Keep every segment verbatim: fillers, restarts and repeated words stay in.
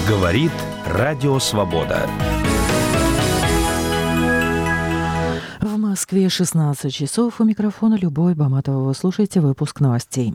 Говорит Радио Свобода. В Москве шестнадцать часов. У микрофона Любовь Баматова. Вы слушаете выпуск новостей.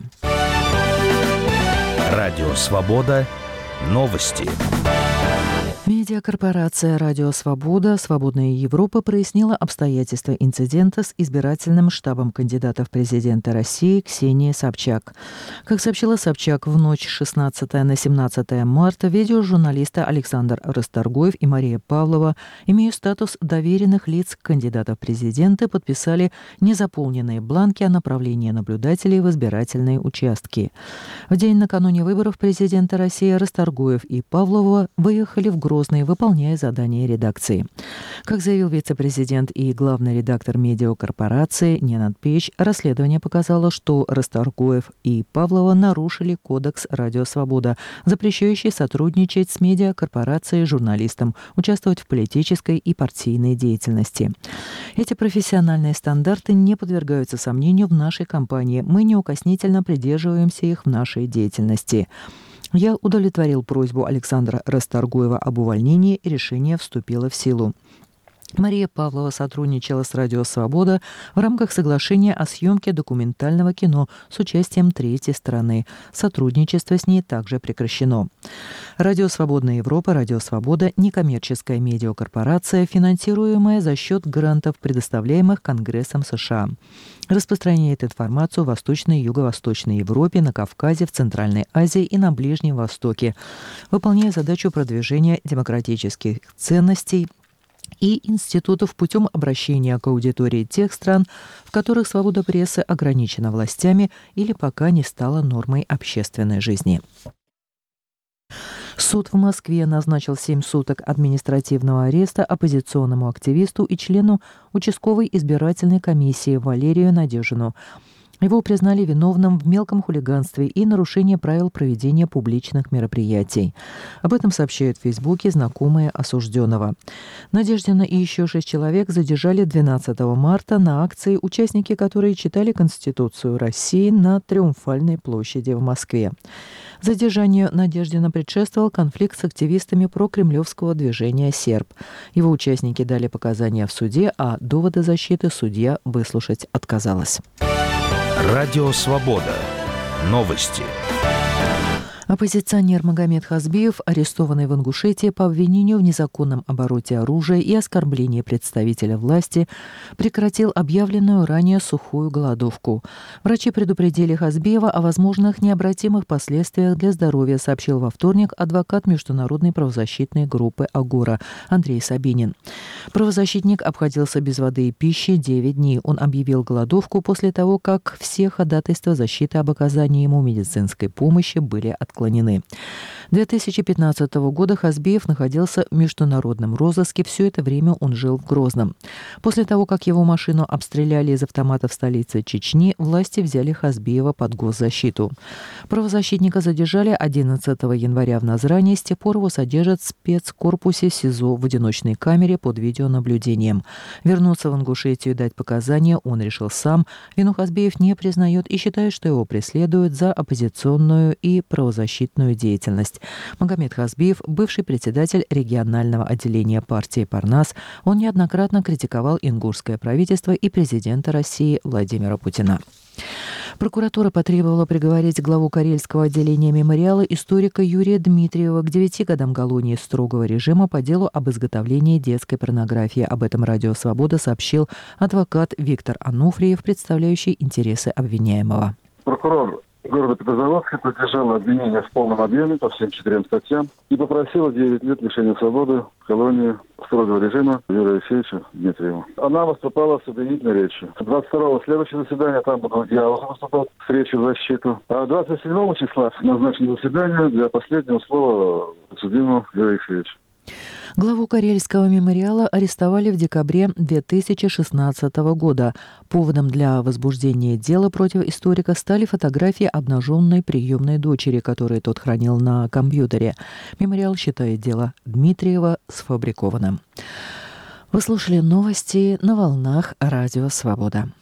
Радио Свобода. Новости. Медиакорпорация «Радио Свобода. Свободная Европа» прояснила обстоятельства инцидента с избирательным штабом кандидата в президенты России Ксении Собчак. Как сообщила Собчак, в ночь с шестнадцатого на семнадцатое марта видеожурналисты Александр Расторгуев и Мария Павлова, имея статус доверенных лиц кандидата в президенты, подписали незаполненные бланки о направлении наблюдателей в избирательные участки. В день накануне выборов президента России Расторгуев и Павлова выехали в Грозный, выполняя задания редакции. Как заявил вице-президент и главный редактор медиакорпорации Ненад Печ, расследование показало, что Расторгуев и Павлова нарушили кодекс «Радио Свобода», запрещающий сотрудничать с медиакорпорацией журналистам, участвовать в политической и партийной деятельности. Эти профессиональные стандарты не подвергаются сомнению в нашей компании. Мы неукоснительно придерживаемся их в нашей деятельности. Я удовлетворил просьбу Александра Расторгуева об увольнении, и решение вступило в силу. Мария Павлова сотрудничала с «Радио Свобода» в рамках соглашения о съемке документального кино с участием третьей страны. Сотрудничество с ней также прекращено. «Радио Свободная Европа», «Радио Свобода» – некоммерческая медиакорпорация, финансируемая за счет грантов, предоставляемых Конгрессом США. Распространяет информацию в Восточной и Юго-Восточной Европе, на Кавказе, в Центральной Азии и на Ближнем Востоке, выполняя задачу продвижения демократических ценностей и институтов путем обращения к аудитории тех стран, в которых свобода прессы ограничена властями или пока не стала нормой общественной жизни. Суд в Москве назначил семь суток административного ареста оппозиционному активисту и члену участковой избирательной комиссии Валерию Надеждину. Его признали виновным в мелком хулиганстве и нарушении правил проведения публичных мероприятий. Об этом сообщают в Фейсбуке знакомые осужденного. Надеждина и еще шесть человек задержали двенадцатого марта на акции, участники которой читали Конституцию России на Триумфальной площади в Москве. Задержанию Надеждина предшествовал конфликт с активистами прокремлевского движения «Серб». Его участники дали показания в суде, а доводы защиты судья выслушать отказалась. Радио Свобода. Новости. Оппозиционер Магомед Хазбиев, арестованный в Ингушетии по обвинению в незаконном обороте оружия и оскорблении представителя власти, прекратил объявленную ранее сухую голодовку. Врачи предупредили Хазбиева о возможных необратимых последствиях для здоровья, сообщил во вторник адвокат международной правозащитной группы «Агора» Андрей Сабинин. Правозащитник обходился без воды и пищи девять дней. Он объявил голодовку после того, как все ходатайства защиты об оказании ему медицинской помощи были отклонены. две тысячи пятнадцатого года Хазбиев находился в международном розыске. Все это время он жил в Грозном. После того, как его машину обстреляли из автомата в столице Чечни, власти взяли Хазбиева под госзащиту. Правозащитника задержали одиннадцатого января в Назране. С тех пор его содержат в спецкорпусе СИЗО в одиночной камере под видеонаблюдением. Вернуться в Ингушетию и дать показания он решил сам. Вину Хазбиев не признает и считает, что его преследуют за оппозиционную и правозащитную защитную деятельность. Магомед Хазбиев, бывший председатель регионального отделения партии «Парнас», он неоднократно критиковал ингушское правительство и президента России Владимира Путина. Прокуратура потребовала приговорить главу Карельского отделения мемориала историка Юрия Дмитриева к девяти годам колонии строгого режима по делу об изготовлении детской порнографии. Об этом «Радио Свобода» сообщил адвокат Виктор Ануфриев, представляющий интересы обвиняемого. Прокурор города Петрозаводска поддержала обвинение в полном объеме по всем четырем статьям и попросила девять лет лишения свободы в колонии строгого режима Юрия Алексеевича Дмитриева. Она выступала с обвинительной речью. двадцать второго следующее заседание, там буду я выступал с речью в защиту. А двадцать седьмого числа назначено заседание для последнего слова подсудимого Юрия Алексеевича. Главу Карельского мемориала арестовали в декабре две тысячи шестнадцатого года. Поводом для возбуждения дела против историка стали фотографии обнаженной приемной дочери, которые тот хранил на компьютере. Мемориал считает дело Дмитриева сфабрикованным. Вы слушали новости на волнах Радио Свобода.